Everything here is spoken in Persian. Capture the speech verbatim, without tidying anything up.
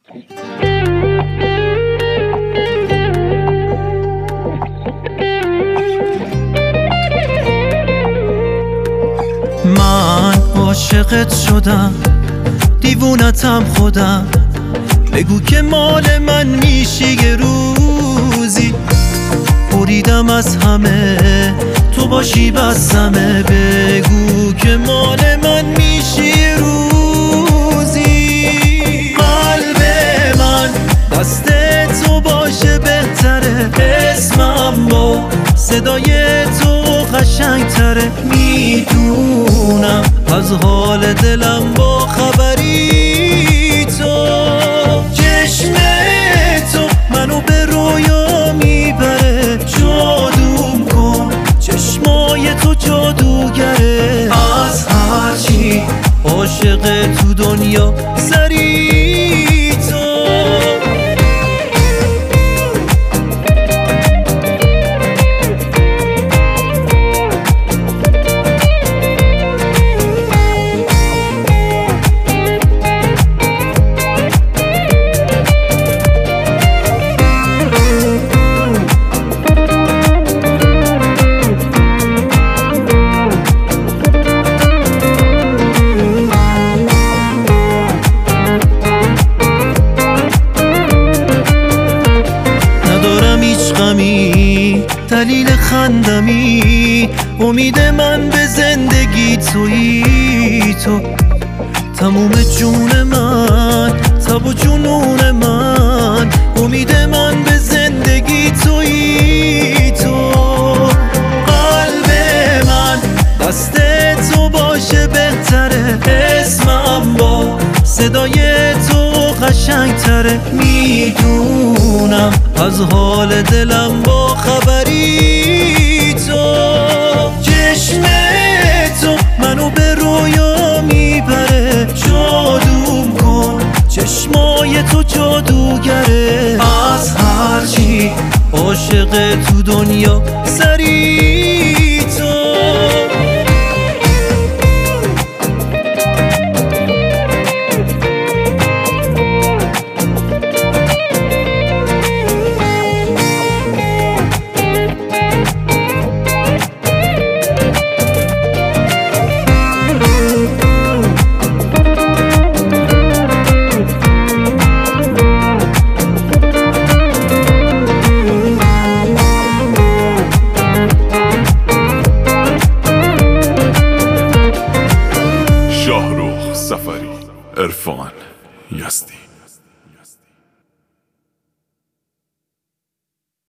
من عاشقت شدم، دیوونتم خودم، بگو که مال من میشی یه روزی. بریدم از همه تو باشی بسمه، بگو که مال من میشی یه روزی. قلب من دست تو باشه بهتره، اسمم با صدای تو قشنگ تره. میدونم از حال دلم با خبری تو، چشم تو منو به رویا میبره. جادوم کن چشمای تو جادوگره، از هرچی عاشق تو دنیا سری تو. دلیل خندمی، امید من به زندگی تویی تو. تموم جون من، تب و جنون من، امید من به زندگی تویی تو. قلب من دست تو باشه بهتره، اسمم با صدای تو قشنگ تره. میدونم از حال دلم با خبری تو، چشم تو منو به رویا میبره. جادوم کن چشمای تو جادوگره، از هرچی عاشق تو دنیا سری تو. شاهرخ سفری، عرفان یزدی.